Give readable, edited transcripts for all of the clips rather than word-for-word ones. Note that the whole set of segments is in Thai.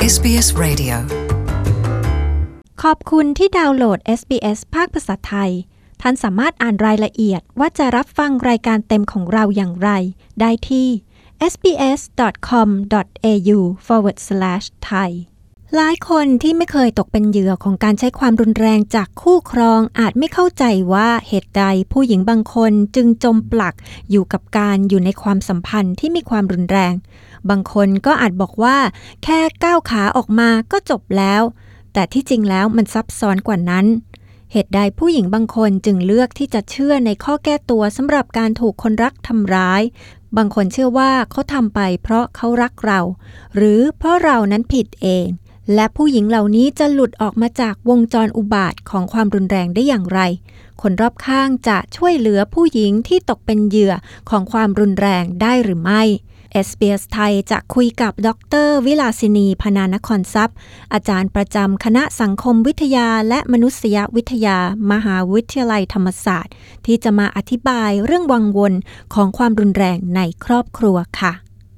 SBS Radio ขอบคุณที่ดาวน์โหลด SBS ภาคภาษาไทยท่านสามารถอ่านรายละเอียดว่าจะรับฟังรายการเต็มของเราอย่างไรได้ที่ sbs.com.au/thai หลายคนที่ไม่เคยตกเป็นเหยื่อของการใช้ความรุนแรงจากคู่ครองอาจไม่เข้าใจว่าเหตุใดผู้หญิงบางคนจึงจมปลักอยู่กับการอยู่ในความสัมพันธ์ที่มีความรุนแรงบางคนก็อาจบอกว่าแค่ก้าวขาออกมาก็จบแล้วแต่ที่จริงแล้วมันซับซ้อนกว่านั้นเหตุใดผู้หญิงบางคนจึงเลือกที่จะเชื่อในข้อแก้ตัวสำหรับการถูกคนรักทำร้ายบางคนเชื่อว่าเขาทำไปเพราะเขารักเราหรือเพราะเรานั้นผิดเองและผู้หญิงเหล่านี้จะหลุดออกมาจากวงจรอุบาทของความรุนแรงได้อย่างไรคนรอบข้างจะช่วยเหลือผู้หญิงที่ตกเป็นเหยื่อของความรุนแรงได้หรือไม่ SBS ไทยจะคุยกับดร.วิลาสินี พนานครทรัพย์อาจารย์ประจำคณะสังคมวิทยาและมนุษยวิทยามหาวิทยาลัยธรรมศาสตร์ที่จะมาอธิบายเรื่องวังวนของความรุนแรงในครอบครัวค่ะ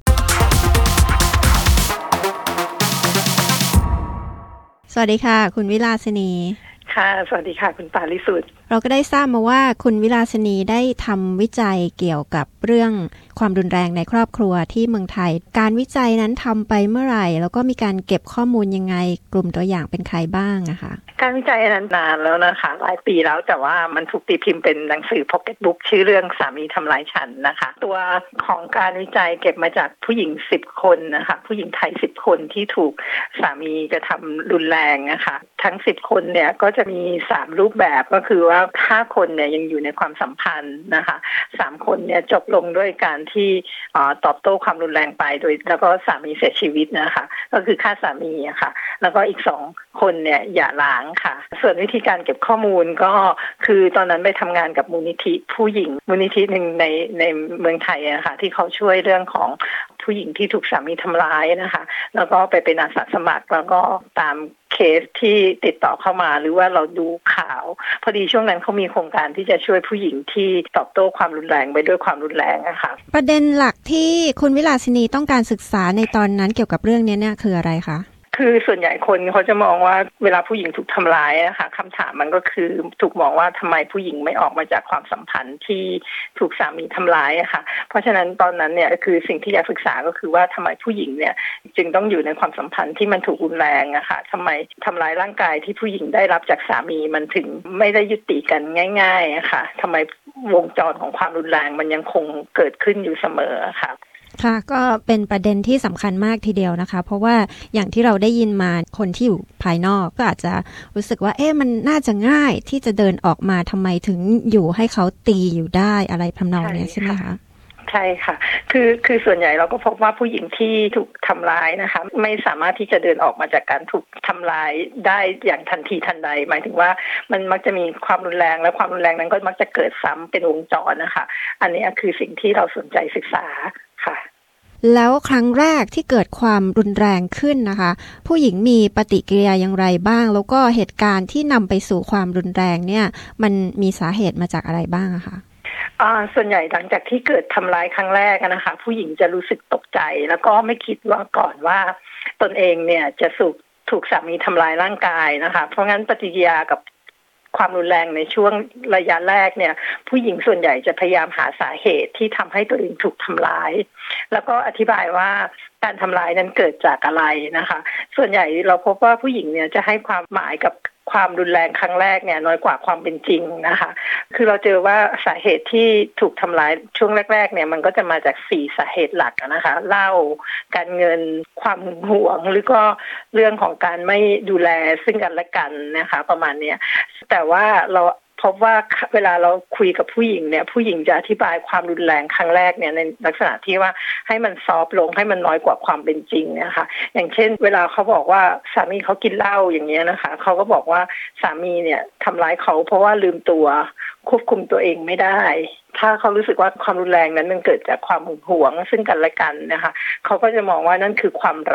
สวัสดีค่ะคุณวิลาสินีค่ะสวัสดีค่ะคุณปาริสุทธิ์เราก็ได้ทราบมาว่าคุณวิลาสินีได้ทำวิจัยเกี่ยวกับเรื่องความรุนแรงในครอบครัวที่เมืองไทยการวิจัยนั้นทำไปเมื่อไหร่แล้วก็มีการเก็บข้อมูลยังไงกลุ่มตัวอย่างเป็นใครบ้างอะคะการวิจัยนั้นนานแล้วนะคะหลายปีแล้วแต่ว่ามันถูกตีพิมพ์เป็นหนังสือ Pocket Book ชื่อเรื่องสามีทำร้ายฉันนะคะตัวของการวิจัยเก็บมาจากผู้หญิง10คนนะคะผู้หญิงไทย10คนที่ถูกสามีกระทำรุนแรงนะคะทั้ง10คนเนี่ยก็จะมี3รูปแบบก็คือว่า5คนเนี่ยยังอยู่ในความสัมพันธ์นะคะ3คนเนี่ยจบลงด้วยการที่ตอบโต้ความรุนแรงไปโดยแล้วก็สามีเสียชีวิตนะคะก็คือฆ่าสามีอะค่ะแล้วก็อีก2คนเนี่ยหย่าร้างค่ะส่วนวิธีการเก็บข้อมูลก็คือตอนนั้นไปทำงานกับมูลนิธิผู้หญิงมูลนิธิหนึ่งในเมืองไทยอะค่ะที่เขาช่วยเรื่องของผู้หญิงที่ถูกสามีทำร้ายนะคะแล้วก็ไปเป็นอาสาสมัครแล้วก็ตามเคสที่ติดต่อเข้ามาหรือว่าเราดูข่าวพอดีช่วงนั้นเขามีโครงการที่จะช่วยผู้หญิงที่ตอบโต้ความรุนแรงไปด้วยความรุนแรงนะคะประเด็นหลักที่คุณวิลาสินีต้องการศึกษาในตอนนั้นเกี่ยวกับเรื่องนี้เนี่ยคืออะไรคะคือส่วนใหญ่คนเขาจะมองว่าเวลาผู้หญิงถูกทำร้ายนะคะคำถามมันก็คือถูกมองว่าทำไมผู้หญิงไม่ออกมาจากความสัมพันธ์ที่ถูกสามีทำร้ายอะค่ะเพราะฉะนั้นตอนนั้นเนี่ยคือสิ่งที่อยากศึกษาก็คือว่าทำไมผู้หญิงเนี่ยจึงต้องอยู่ในความสัมพันธ์ที่มันถูกรุนแรงอะค่ะทำไมทำร้ายร่างกายที่ผู้หญิงได้รับจากสามีมันถึงไม่ได้ยุติกันง่ายๆอะค่ะทำไมวงจรของความรุนแรงมันยังคงเกิดขึ้นอยู่เสมอค่ะค่ะก็เป็นประเด็นที่สำคัญมากทีเดียวนะคะเพราะว่าอย่างที่เราได้ยินมาคนที่อยู่ภายนอกก็อาจจะรู้สึกว่ามันน่าจะง่ายที่จะเดินออกมาทำไมถึงอยู่ให้เขาตีอยู่ได้อะไรทำนองนี้ใช่ไหมคะใช่ค่ะคือส่วนใหญ่เราก็พบว่าผู้หญิงที่ถูกทำร้ายนะคะไม่สามารถที่จะเดินออกมาจากการถูกทำร้ายได้อย่างทันทีทันใดหมายถึงว่ามันมักจะมีความรุนแรงและความรุนแรงนั้นก็มักจะเกิดซ้ำเป็นวงจรนะคะอันนี้คือสิ่งที่เราสนใจศึกษาค่ะแล้วครั้งแรกที่เกิดความรุนแรงขึ้นนะคะผู้หญิงมีปฏิกิริยาอย่างไรบ้างแล้วก็เหตุการณ์ที่นำไปสู่ความรุนแรงเนี่ยมันมีสาเหตุมาจากอะไรบ้างอะคะส่วนใหญ่หลังจากที่เกิดทำร้ายครั้งแรกนะคะผู้หญิงจะรู้สึกตกใจแล้วก็ไม่คิดว่าก่อนว่าตนเองเนี่ยจะถูกสามีทำร้ายร่างกายนะคะเพราะงั้นปฏิกิริยากับความรุนแรงในช่วงระยะแรกเนี่ยผู้หญิงส่วนใหญ่จะพยายามหาสาเหตุที่ทำให้ตัวเองถูกทำร้ายแล้วก็อธิบายว่าการทำร้ายนั้นเกิดจากอะไรนะคะส่วนใหญ่เราพบว่าผู้หญิงเนี่ยจะให้ความหมายกับความรุนแรงครั้งแรกเนี่ยน้อยกว่าความเป็นจริงนะคะคือเราเจอว่าสาเหตุที่ถูกทำร้ายช่วงแรกๆเนี่ยมันก็จะมาจาก4สาเหตุหลักนะคะเหล้าการเงินความหึงหวงหรือก็เรื่องของการไม่ดูแลซึ่งกันและกันนะคะประมาณนี้แต่ว่าเราพบว่าเวลาเราคุยกับผู้หญิงเนี่ยผู้หญิงจะอธิบายความรุนแรงครั้งแรกเนี่ยในลักษณะที่ว่าให้มันซอฟต์ลงให้มันน้อยกว่าความเป็นจริงนะคะอย่างเช่นเวลาเขาบอกว่าสามีเขากินเหล้าอย่างเงี้ยนะคะเขาก็บอกว่าสามีเนี่ยทำร้ายเขาเพราะว่าลืมตัวควบคุมตัวเองไม่ได้ถ้าเขารู้สึกว่าความรุนแรงนั้นมันเกิดจากความหึงหวงซึ่งกันและกันนะคะเขาก็จะมองว่านั่นคือความรัก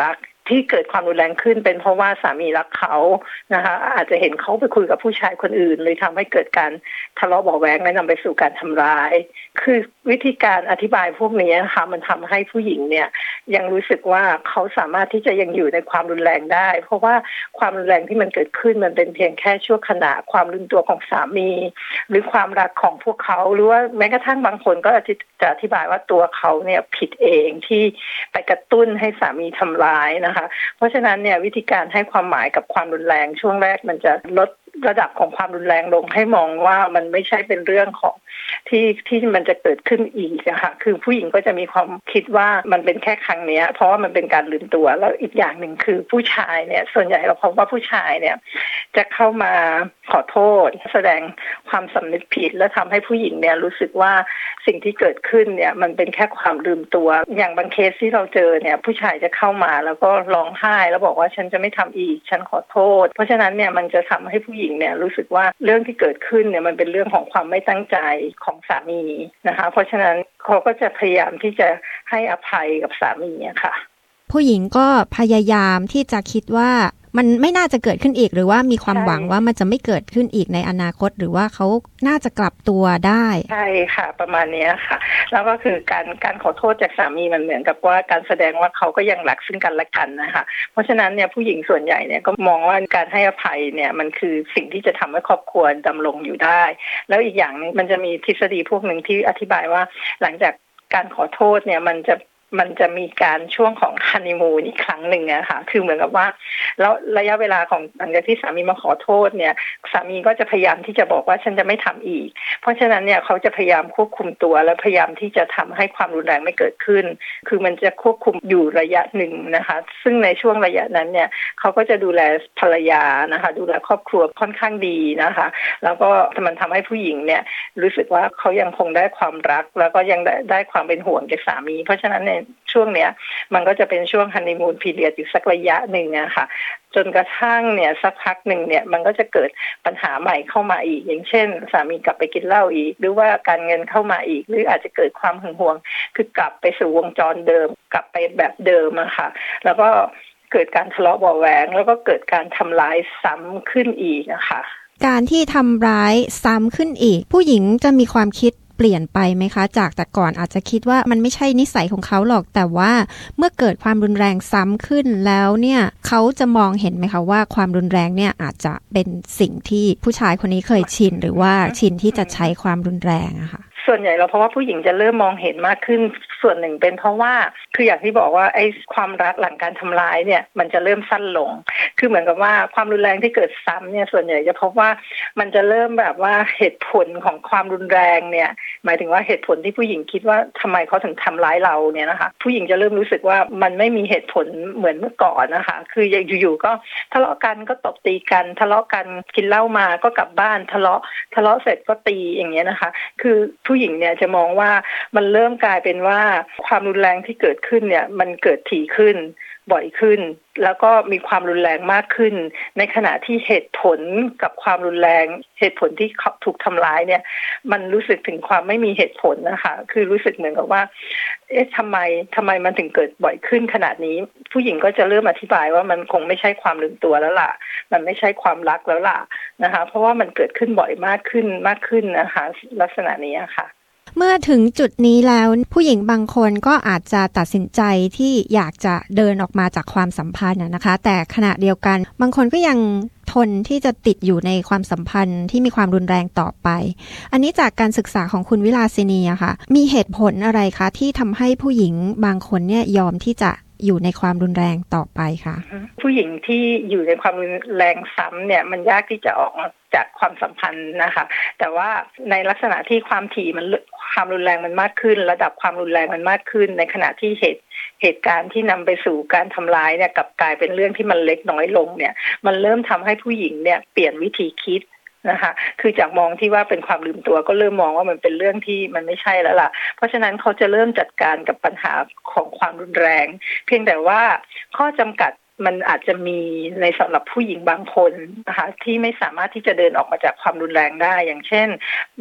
ที่เกิดความรุนแรงขึ้นเป็นเพราะว่าสามีรักเขานะคะอาจจะเห็นเขาไปคุยกับผู้ชายคนอื่นเลยทำให้เกิดการทะเลาะเบาะแว้งและนำไปสู่การทำร้ายคือวิธีการอธิบายพวกนี้นะคะมันทำให้ผู้หญิงเนี่ยยังรู้สึกว่าเขาสามารถที่จะยังอยู่ในความรุนแรงได้เพราะว่าความรุนแรงที่มันเกิดขึ้นมันเป็นเพียงแค่ชั่วขณะความลืมตัวของสามีหรือความรักของพวกเขาหรือว่าแม้กระทั่งบางคนก็จะอธิบายว่าตัวเขาเนี่ยผิดเองที่ไปกระตุ้นให้สามีทำร้ายนะคะเพราะฉะนั้นเนี่ยวิธีการให้ความหมายกับความรุนแรงช่วงแรกมันจะลดระดับของความรุนแรงลงให้มองว่ามันไม่ใช่เป็นเรื่องของที่มันจะเกิดขึ้นอีกอะค่ะคือผู้หญิงก็จะมีความคิดว่ามันเป็นแค่ครั้งนี้เพราะว่ามันเป็นการลืมตัวแล้วอีกอย่างหนึ่งคือผู้ชายเนี่ยส่วนใหญ่เราพบว่าผู้ชายเนี่ยจะเข้ามาขอโทษแสดงความสำนึกผิดและทำให้ผู้หญิงเนี่ยรู้สึกว่าสิ่งที่เกิดขึ้นเนี่ยมันเป็นแค่ความลืมตัวอย่างบางเคสที่เราเจอเนี่ยผู้ชายจะเข้ามาแล้วก็ร้องไห้แล้วบอกว่าฉันจะไม่ทำอีกฉันขอโทษเพราะฉะนั้นเนี่ยมันจะทำให้ผู้หญิงเนี่ยรู้สึกว่าเรื่องที่เกิดขึ้นเนี่ยมันเป็นเรื่องของความไม่ตั้งใจของสามีนะคะเพราะฉะนั้นเขาก็จะพยายามที่จะให้อภัยกับสามีค่ะผู้หญิงก็พยายามที่จะคิดว่ามันไม่น่าจะเกิดขึ้นอีกหรือว่ามีความหวังว่ามันจะไม่เกิดขึ้นอีกในอนาคตหรือว่าเขาน่าจะกลับตัวได้ใช่ค่ะประมาณนี้ค่ะแล้วก็คือการขอโทษจากสามีมันเหมือนกับว่าการแสดงว่าเขาก็ยังรักซึ่งกันและกันนะคะเพราะฉะนั้นเนี่ยผู้หญิงส่วนใหญ่เนี่ยก็มองว่าการให้อภัยเนี่ยมันคือสิ่งที่จะทำให้ครอบครัวดำรงอยู่ได้แล้วอีกอย่างนึงมันจะมีทฤษฎีพวกหนึ่งที่อธิบายว่าหลังจากการขอโทษเนี่ยมันจะมีการช่วงของฮันนีมูนอีกครั้งหนึ่งอะค่ะคือเหมือนกับว่าแล้วระยะเวลาของหลังจากที่สามีมาขอโทษเนี่ยสามีก็จะพยายามที่จะบอกว่าฉันจะไม่ทำอีกเพราะฉะนั้นเนี่ยเขาจะพยายามควบคุมตัวและพยายามที่จะทำให้ความรุนแรงไม่เกิดขึ้นคือมันจะควบคุมอยู่ระยะหนึ่งนะคะซึ่งในช่วงระยะนั้นเนี่ยเขาก็จะดูแลภรรยานะคะดูแลครอบครัวค่อนข้างดีนะคะแล้วก็มันทำให้ผู้หญิงเนี่ยรู้สึกว่าเขายังคงได้ความรักแล้วก็ยังได้ความเป็นห่วงจากสามีเพราะฉะนั้นเนี่ยช่วงเนี้ยมันก็จะเป็นช่วงฮันนีมูนพีเรียดอยู่สักระยะหนึ่งอะค่ะจนกระทั่งเนี่ยสักพักหนึ่งเนี่ยมันก็จะเกิดปัญหาใหม่เข้ามาอีกอย่างเช่นสามีกลับไปกินเหล้าอีกหรือว่าการเงินเข้ามาอีกหรืออาจจะเกิดความหึงหวงคือกลับไปสู่วงจรเดิมกลับไปแบบเดิมอะค่ะแล้วก็เกิดการทะเลาะเบาะแหวงแล้วก็เกิดการทำร้ายซ้ำขึ้นอีกนะคะการที่ทำร้ายซ้ำขึ้นอีกผู้หญิงจะมีความคิดเปลี่ยนไปไหมคะจากแต่ก่อนอาจจะคิดว่ามันไม่ใช่นิสัยของเขาหรอกแต่ว่าเมื่อเกิดความรุนแรงซ้ำขึ้นแล้วเนี่ยเขาจะมองเห็นไหมคะว่าความรุนแรงเนี่ยอาจจะเป็นสิ่งที่ผู้ชายคนนี้เคยชินหรือว่าชินที่จะใช้ความรุนแรงอะค่ะส่วนใหญ่เราเพราะว่าผู้หญิงจะเริ่มมองเห็นมากขึ้นส่วนหนึ่งเป็นเพราะว่าคืออย่างที่บอกว่าไอ้ความรักหลังการทำร้ายเนี่ยมันจะเริ่มสั้นลงคือเหมือนกับว่าความรุนแรงที่เกิดซ้ำเนี่ยส่วนใหญ่จะพบว่ามันจะเริ่มแบบว่าเหตุผลของความรุนแรงเนี่ยหมายถึงว่าเหตุผลที่ผู้หญิงคิดว่าทำไมเขาถึงทำร้ายเราเนี่ยนะคะผู้หญิงจะเริ่มรู้สึกว่ามันไม่มีเหตุผลเหมือนเมื่อก่อนนะคะคืออยู่ๆก็ทะเลาะกันก็ตบตีกันทะเลาะกันกินเหล้ามาก็กลับบ้านทะเลาะเสร็จก็ตีอย่างเงี้ยนะคะคือผู้หญิงเนี่ยจะมองว่ามันเริ่มกลายเป็นว่าความรุนแรงที่เกิดขึ้นเนี่ยมันเกิดถี่ขึ้นบ่อยขึ้นแล้วก็มีความรุนแรงมากขึ้นในขณะที่เหตุผลกับความรุนแรงเหตุผลที่ถูกทำร้ายเนี่ยมันรู้สึกถึงความไม่มีเหตุผลนะคะคือรู้สึกเหมือนกับว่าทำไมมันถึงเกิดบ่อยขึ้นขนาดนี้ผู้หญิงก็จะเริ่มอธิบายว่ามันคงไม่ใช่ความลืมตัวแล้วล่ะมันไม่ใช่ความรักแล้วล่ะนะคะเพราะว่ามันเกิดขึ้นบ่อยมากขึ้นนะคะลักษณะนี้ค่ะเมื่อถึงจุดนี้แล้วผู้หญิงบางคนก็อาจจะตัดสินใจที่อยากจะเดินออกมาจากความสัมพันธ์นะคะแต่ขณะเดียวกันบางคนก็ยังทนที่จะติดอยู่ในความสัมพันธ์ที่มีความรุนแรงต่อไปอันนี้จากการศึกษาของคุณวิลาสินีอะค่ะมีเหตุผลอะไรคะที่ทำให้ผู้หญิงบางคนเนี่ยยอมที่จะอยู่ในความรุนแรงต่อไปคะผู้หญิงที่อยู่ในความรุนแรงซ้ำเนี่ยมันยากที่จะออกจากความสัมพันธ์นะคะแต่ว่าในลักษณะที่ความถี่มันความรุนแรงมันมากขึ้นระดับความรุนแรงมันมากขึ้นในขณะที่เหตุการณ์ที่นำไปสู่การทำร้ายเนี่ยกลับกลายเป็นเรื่องที่มันเล็กน้อยลงเนี่ยมันเริ่มทำให้ผู้หญิงเนี่ยเปลี่ยนวิธีคิดนะคะคือจากมองที่ว่าเป็นความลืมตัวก็เริ่มมองว่ามันเป็นเรื่องที่มันไม่ใช่แล้วล่ะเพราะฉะนั้นเขาจะเริ่มจัดการกับปัญหาของความรุนแรงเพียงแต่ว่าข้อจำกัดมันอาจจะมีในสำหรับผู้หญิงบางคนนะคะที่ไม่สามารถที่จะเดินออกมาจากความรุนแรงได้อย่างเช่น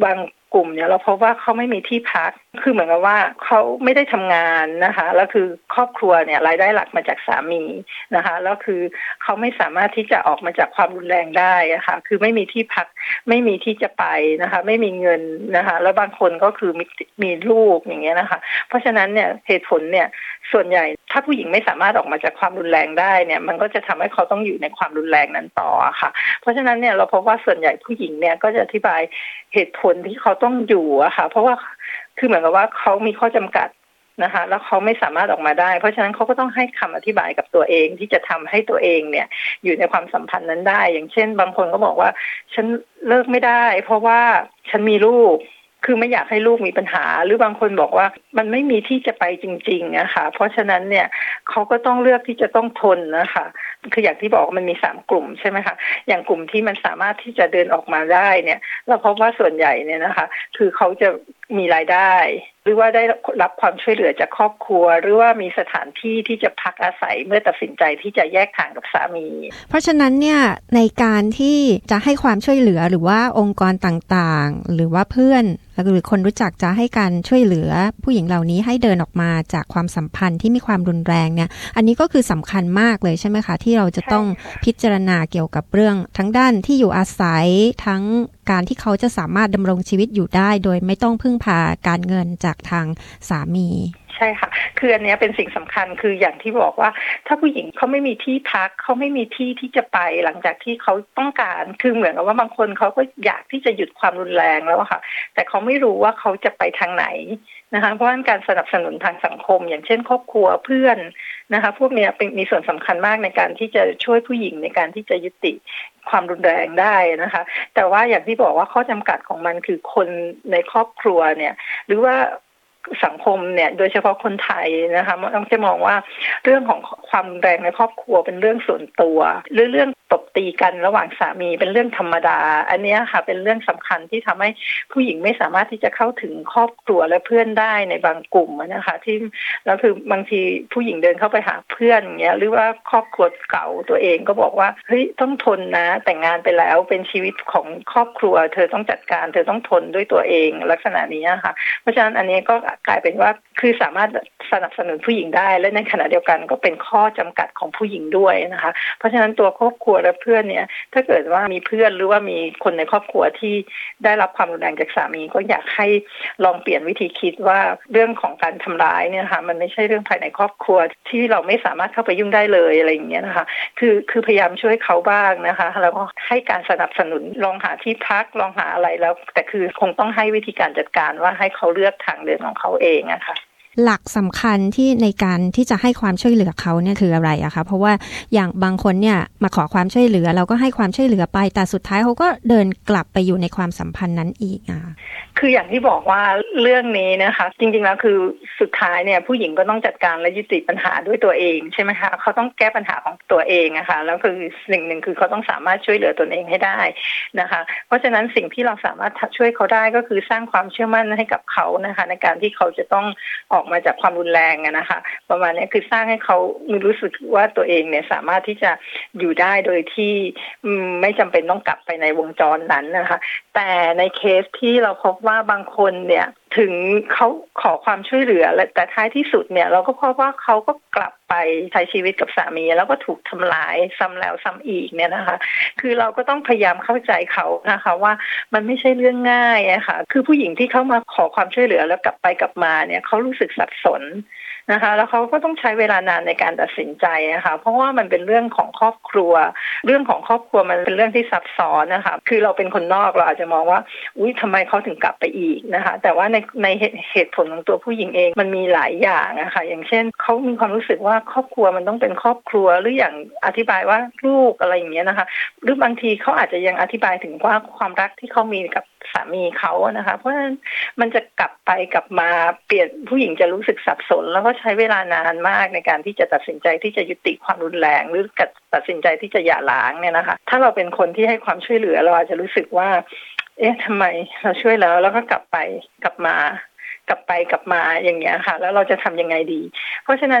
กลุ่มเนี่ยเราพบว่าเขาไม่มีที่พักคือเหมือนกับว่าเขาไม่ได้ทำงานนะคะแล้วคือครอบครัวเนี่ยรายได้หลักมาจากสามีนะคะแล้วคือเขาไม่สามารถที่จะออกมาจากความรุนแรงได้ค่ะคือไม่มีที่พักไม่มีที่จะไปนะคะไม่มีเงินนะคะแล้วบางคนก็คือมีลูกอย่างเงี้ยนะคะเพราะฉะนั้นเนี่ยเหตุผลเนี่ยส่วนใหญ่ถ้าผู้หญิงไม่สามารถออกมาจากความรุนแรงได้เนี่ยมันก็จะทำให้เขาต้องอยู่ในความรุนแรงนั้นต่อค่ะเพราะฉะนั้นเนี่ยเราพบว่าส่วนใหญ่ผู้หญิงเนี่ยก็จะอธิบายเหตุผลที่เขาต้องอยู่อะค่ะเพราะว่าคือเหมือนกับว่าเขามีข้อจำกัดนะคะแล้วเขาไม่สามารถออกมาได้เพราะฉะนั้นเขาก็ต้องให้คำอธิบายกับตัวเองที่จะทำให้ตัวเองเนี่ยอยู่ในความสัมพันธ์นั้นได้อย่างเช่นบางคนก็บอกว่าฉันเลิกไม่ได้เพราะว่าฉันมีลูกคือไม่อยากให้ลูกมีปัญหาหรือบางคนบอกว่ามันไม่มีที่จะไปจริงๆนะคะเพราะฉะนั้นเนี่ยเขาก็ต้องเลือกที่จะต้องทนนะคะคืออย่างที่บอกมันมี3กลุ่มใช่ไหมคะอย่างกลุ่มที่มันสามารถที่จะเดินออกมาได้เนี่ยเราพบว่าส่วนใหญ่เนี่ยนะคะคือเขาจะมีรายได้หรือว่าได้รับความช่วยเหลือจากครอบครัวหรือว่ามีสถานที่ที่จะพักอาศัยเมื่อตัดสินใจที่จะแยกทางกับสามีเพราะฉะนั้นเนี่ยในการที่จะให้ความช่วยเหลือหรือว่าองค์กรต่างๆหรือว่าเพื่อนหรือคนรู้จักจะให้การช่วยเหลือผู้หญิงเหล่านี้ให้เดินออกมาจากความสัมพันธ์ที่มีความรุนแรงเนี่ยอันนี้ก็คือสำคัญมากเลยใช่ไหมคะที่เราจะต้องพิจารณาเกี่ยวกับเรื่องทั้งด้านที่อยู่อาศัยทั้งการที่เขาจะสามารถดำรงชีวิตอยู่ได้โดยไม่ต้องพึ่งพาการเงินจากทางสามีใช่ค่ะคืออันนี้เป็นสิ่งสำคัญคืออย่างที่บอกว่าถ้าผู้หญิงเขาไม่มีที่พักเขาไม่มีที่ที่จะไปหลังจากที่เขาต้องการคือเหมือนกับว่าบางคนเขาก็อยากที่จะหยุดความรุนแรงแล้วค่ะแต่เขาไม่รู้ว่าเขาจะไปทางไหนนะคะเพราะฉะนั้นการสนับสนุนทางสังคมอย่างเช่นครอบครัวเพื่อนนะคะพวกนี้เป็นมีส่วนสำคัญมากในการที่จะช่วยผู้หญิงในการที่จะยุติความรุนแรงได้นะคะแต่ว่าอย่างที่บอกว่าข้อจำกัดของมันคือคนในครอบครัวเนี่ยหรือว่าสังคมเนี่ยโดยเฉพาะคนไทยนะคะต้องจะมองว่าเรื่องของความรุนแรงในครอบครัวเป็นเรื่องส่วนตัวหรือเรื่องตบตีกันระหว่างสามีเป็นเรื่องธรรมดาอันนี้ค่ะเป็นเรื่องสำคัญที่ทำให้ผู้หญิงไม่สามารถที่จะเข้าถึงครอบครัวและเพื่อนได้ในบางกลุ่มนะคะที่แล้วคือบางทีผู้หญิงเดินเข้าไปหาเพื่อนอย่างเงี้ยหรือว่าครอบครัวเก่าตัวเองก็บอกว่าเฮ้ยต้องทนนะแต่งงานไปแล้วเป็นชีวิตของครอบครัวเธอต้องจัดการเธอต้องทนด้วยตัวเองลักษณะนี้ค่ะเพราะฉะนั้นอันนี้ก็กลายเป็นว่าคือสามารถสนับสนุนผู้หญิงได้และในขณะเดียวกันก็เป็นข้อจำกัดของผู้หญิงด้วยนะคะเพราะฉะนั้นตัวครอบครัวและเพื่อนเนี่ยถ้าเกิดว่ามีเพื่อนหรือว่ามีคนในครอบครัวที่ได้รับความรุนแรงจากสามีก็อยากให้ลองเปลี่ยนวิธีคิดว่าเรื่องของการทำร้ายเนี่ยค่ะมันไม่ใช่เรื่องภายในครอบครัวที่เราไม่สามารถเข้าไปยุ่งได้เลยอะไรอย่างเงี้ยนะคะคือพยายามช่วยเขาบ้างนะคะแล้วก็ให้การสนับสนุนลองหาที่พักลองหาอะไรแล้วแต่คือคงต้องให้วิธีการจัดการว่าให้เขาเลือกทางเดินของเขาเองอะค่ะหลักสำคัญที่ในการที่จะให้ความช่วยเหลือเขาเนี่ยคืออะไรอะคะเพราะว่าอย่างบางคนเนี่ยมาขอความช่วยเหลือเราก็ให้ความช่วยเหลือไปแต่สุดท้ายเขาก็เดินกลับไปอยู่ในความสัมพันธ์นั้นอีกอะคืออย่างที่บอกว่าเรื่องนี้นะคะจริงๆแล้วคือสุดท้ายเนี่ยผู้หญิงก็ต้องจัดการและยุติปัญหาด้วยตัวเองใช่ไหมคะเขาต้องแก้ปัญหาของตัวเองอะค่ะแล้วคือสิ่งหนึ่งคือเขาต้องสามารถช่วยเหลือตนเองให้ได้นะคะเพราะฉะนั้นสิ่งที่เราสามารถช่วยเขาได้ก็คือสร้างความเชื่อมั่นให้กับเขานะคะในการที่เขาจะต้องออกมาจากความรุนแรงนะคะประมาณนี้คือสร้างให้เขามีรู้สึกว่าตัวเองเนี่ยสามารถที่จะอยู่ได้โดยที่ไม่จำเป็นต้องกลับไปในวงจรนั้นนะคะแต่ในเคสที่เราพบว่าบางคนเนี่ยถึงเขาขอความช่วยเหลือแต่ท้ายที่สุดเนี่ยเราก็พบว่าเขาก็กลับไปใช้ชีวิตกับสามีแล้วก็ถูกทำร้ายซ้ำแล้วซ้ำอีกเนี่ยนะคะคือเราก็ต้องพยายามเข้าใจเขานะคะว่ามันไม่ใช่เรื่องง่ายอะค่ะคือผู้หญิงที่เขามาขอความช่วยเหลือแล้วกลับไปกลับมาเนี่ยเขารู้สึกสับสนนะคะแล้วเขาก็ต้องใช้เวลานานในการตัดสินใจนะคะเพราะว่ามันเป็นเรื่องของครอบครัวเรื่องของครอบครัวมันเป็นเรื่องที่ซับซ้อนนะคะคือเราเป็นคนนอกเราอาจจะมองว่าอุ๊ยทำไมเขาถึงกลับไปอีกนะคะแต่ว่าในเหตุผลของตัวผู้หญิงเองมันมีหลายอย่างนะคะอย่างเช่นเขามีความรู้สึกว่าครอบครัวมันต้องเป็นครอบครัวหรืออย่างอธิบายว่าลูกอะไรอย่างเงี้ยนะคะหรือบางทีเขาอาจจะยังอธิบายถึงว่าความรักที่เขามีกับสามีเขานะคะเพราะฉะนั้นมันจะกลับไปกลับมาเปลี่ยนผู้หญิงจะรู้สึกสับสนแล้วก็ใช้เวลานานมากในการที่จะตัดสินใจที่จะยุติความรุนแรงหรือตัดสินใจที่จะหย่าร้างเนี่ยนะคะถ้าเราเป็นคนที่ให้ความช่วยเหลือเราอาจจะรู้สึกว่าเอ๊ะทำไมเราช่วยแล้วก็กลับไปกลับมาอย่างเงี้ยค่ะแล้วเราจะทำยังไงดีเพราะฉะนั้น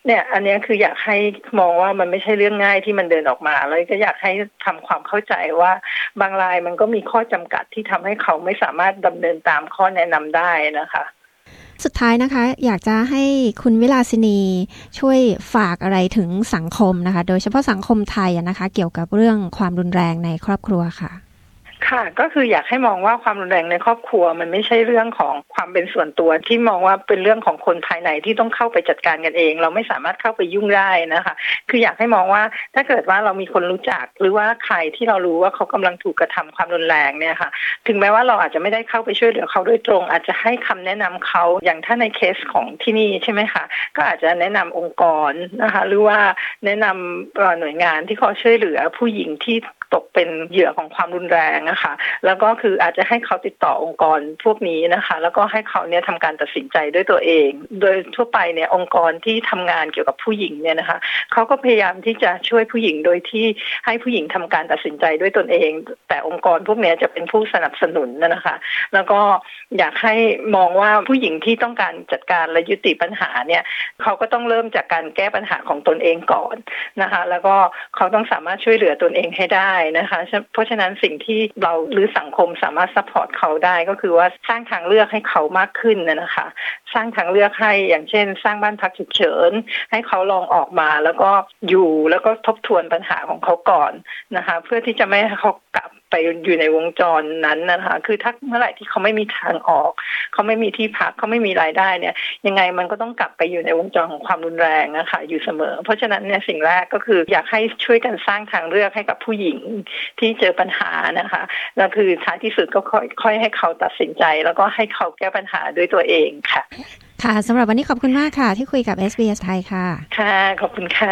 เนี่ยอันนี้คืออยากให้มองว่ามันไม่ใช่เรื่องง่ายที่มันเดินออกมาแล้วก็อยากให้ทำความเข้าใจว่าบางรายมันก็มีข้อจำกัดที่ทำให้เขาไม่สามารถดำเนินตามข้อแนะนำได้นะคะสุดท้ายนะคะอยากจะให้คุณวิลาสินีช่วยฝากอะไรถึงสังคมนะคะโดยเฉพาะสังคมไทยนะคะเกี่ยวกับเรื่องความรุนแรงในครอบครัวค่ะค่ะก็คืออยากให้มองว่าความรุนแรงในครอบครัวมันไม่ใช่เรื่องของความเป็นส่วนตัวที่มองว่าเป็นเรื่องของคนภายในที่ต้องเข้าไปจัดการกันเองเราไม่สามารถเข้าไปยุ่งได้นะคะคืออยากให้มองว่าถ้าเกิดว่าเรามีคนรู้จักหรือว่าใครที่เรารู้ว่าเขากำลังถูกกระทำความรุนแรงเนี่ยค่ะถึงแม้ว่าเราอาจจะไม่ได้เข้าไปช่วยเหลือเขาโดยตรงอาจจะให้คำแนะนำเขาอย่างถ้าในเคสของที่นี่ใช่ไหมคะก็อาจจะแนะนำองค์กรนะคะหรือว่าแนะนำหน่วยงานที่เขาช่วยเหลือผู้หญิงที่ตกเป็นเหยื่อของความรุนแรงนะคะแล้วก็คืออาจจะให้เขาติดต่อองค์กรพวกนี้นะคะแล้วก็ให้เขาเนี่ยทำการตัดสินใจด้วยตัวเองโดยทั่วไปเนี่ยองค์กรที่ทำงานเกี่ยวกับผู้หญิงเนี่ยนะคะเขาก็พยายามที่จะช่วยผู้หญิงโดยที่ให้ผู้หญิงทำการตัดสินใจด้วยตนเองแต่องค์กรพวกนี้จะเป็นผู้สนับสนุนนะคะแล้วก็อยากให้มองว่าผู้หญิงที่ต้องการจัดการและยุติปัญหาเนี่ยเขาก็ต้องเริ่มจากการแก้ปัญหาของตนเองก่อนนะคะแล้วก็เขาต้องสามารถช่วยเหลือตนเองให้ได้นะคะเพราะฉะนั้นสิ่งที่เราหรือสังคมสามารถซัพพอร์ตเขาได้ก็คือว่าสร้างทางเลือกให้เขามากขึ้นนะคะสร้างทางเลือกให้อย่างเช่นสร้างบ้านพักฉุกเฉินให้เขาลองออกมาแล้วก็อยู่แล้วก็ทบทวนปัญหาของเขาก่อนนะคะเพื่อที่จะไม่ให้เขากลับไปอยู่ในวงจรนั้นนะคะคือถ้าเมื่อไหร่ที่เขาไม่มีทางออกเขาไม่มีที่พักเขาไม่มีรายได้เนี่ยยังไงมันก็ต้องกลับไปอยู่ในวงจรของความรุนแรงนะคะอยู่เสมอเพราะฉะนั้นเนี่ยสิ่งแรกก็คืออยากให้ช่วยกันสร้างทางเลือกให้กับผู้หญิงที่เจอปัญหานะคะแล้วคือท้ายที่สุดก็ค่อยให้เขาตัดสินใจแล้วก็ให้เขาแก้ปัญหาด้วยตัวเองค่ะค่ะสำหรับวันนี้ขอบคุณมากค่ะที่คุยกับ SBS ไทยค่ะค่ะขอบคุณค่ะ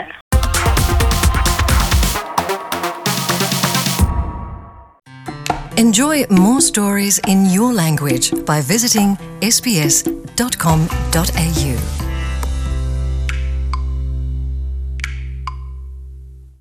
Enjoy more stories in your language by visiting sbs.com.au